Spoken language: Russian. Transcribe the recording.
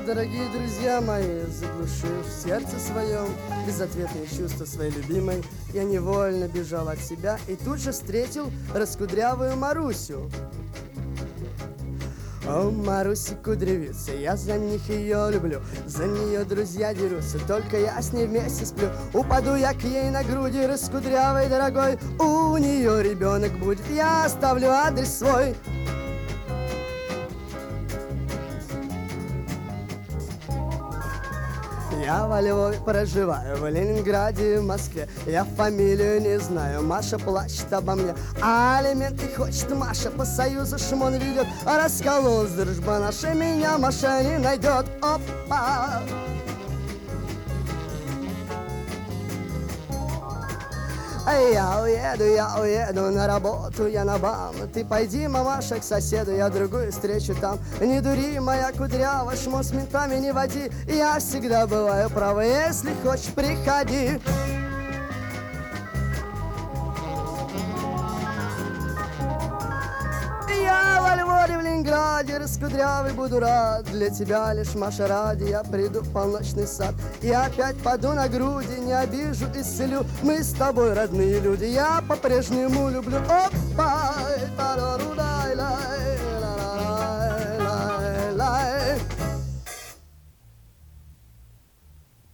дорогие друзья мои, заглушив в сердце своем безответные чувства своей любимой, я невольно бежал от себя и тут же встретил раскудрявую Марусю. О, Маруси кудрявица, я за них ее люблю, за нее друзья дерутся, только я с ней вместе сплю. Упаду я к ей на груди, раскудрявой дорогой, у нее ребенок будет, я оставлю адрес свой. Я во Львове проживаю, в Ленинграде, в Москве. Я фамилию не знаю, Маша плачет обо мне, а алименты хочет Маша, по союзу шмон ведет. А раскололась дружба наша, меня Маша не найдет. Опа! Я уеду на работу, я на бам. Ты пойди, мамаша, к соседу, я другую встречу там. Не дури, моя кудрява, шмон с ментами не води. Я всегда бываю права, если хочешь, приходи. Я во Львове, в Ленинграде, раскудрявый буду рад. Для тебя лишь, Маша, ради я приду в полночный сад. И опять паду на груди, не обижу, исцелю. Мы с тобой родные люди, я по-прежнему люблю. Опа!